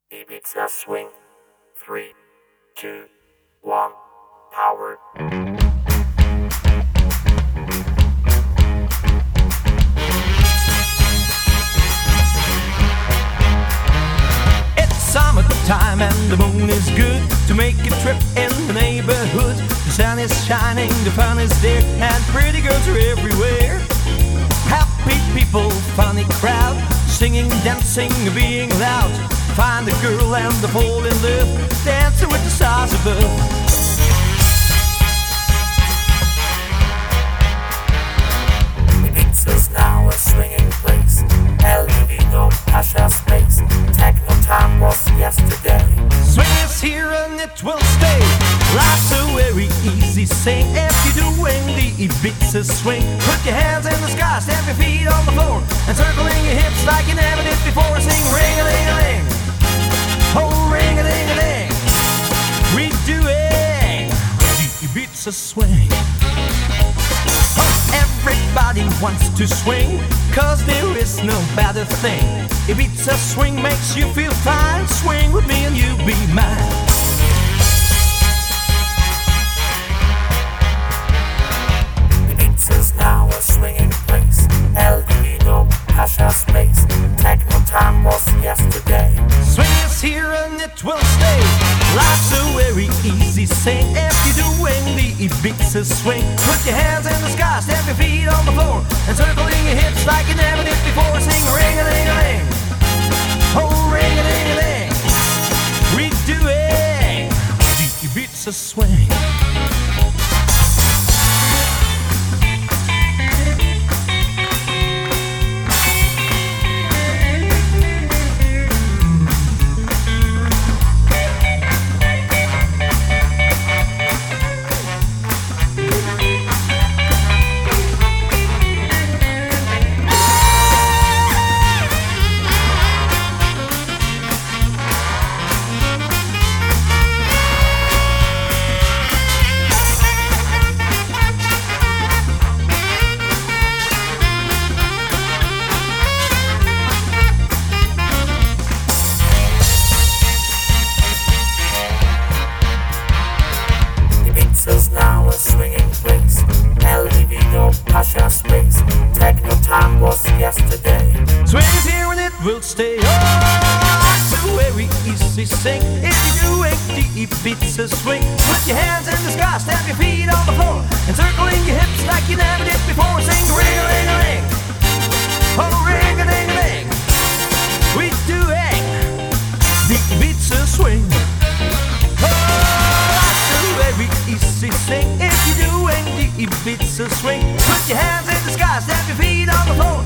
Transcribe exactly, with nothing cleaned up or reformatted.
Ibiza swing. Three, two, one, power. It's summertime and the moon is good to make a trip in the neighborhood. The sun is shining, the fun is there, and pretty girls are everywhere. Happy people, funny crowd, singing, dancing, being loud. Find a girl and the fall in love, dancing with the stars above. Ibiza's now a swinging place. El Divino, Pasha's place. Techno time was yesterday. Swing is here and it will stay. Life's a very easy thing if you're doing the Ibiza swing. Put your hands in the sky, stamp your feet on the floor, and circling your hips like you never did before. Sing ring-a-ling-a-ling, oh ring-a-ling-a-ling. We're doing the Ibiza swing. Everybody wants to swing, cause there is no better thing. Ibiza swing makes you feel fine. Swing with me and you be mine. Ibiza's now a swinging place. El Divino, Pasha's place. Techno time was yesterday. Swing is here and it will stay. Life's a very easy thing if you're doing the Ibiza swing. Put your hands in the sky, stamp your feet on the floor, and circling your hips like you never did before. Sing ring-a-ling-a-ling, oh ring-a-ling-a-ling. We're doing the Ibiza swing. Ibiza's now a swinging place. El Divino, Pasha's place. Techno time was yesterday. Swing is here and it will stay. Oh, it's a very easy thing if you're doing the Ibiza swing. Put your hands in the sky, stamp your feet on the floor, and circling your hips like you never did before. Sing ring-a-ling-a-ling, oh ring-a-ling-a-ling. We're doing the Ibiza swing. Easy thing if you're doing the Ibiza swing. Put your hands in the sky, stamp your feet on the floor,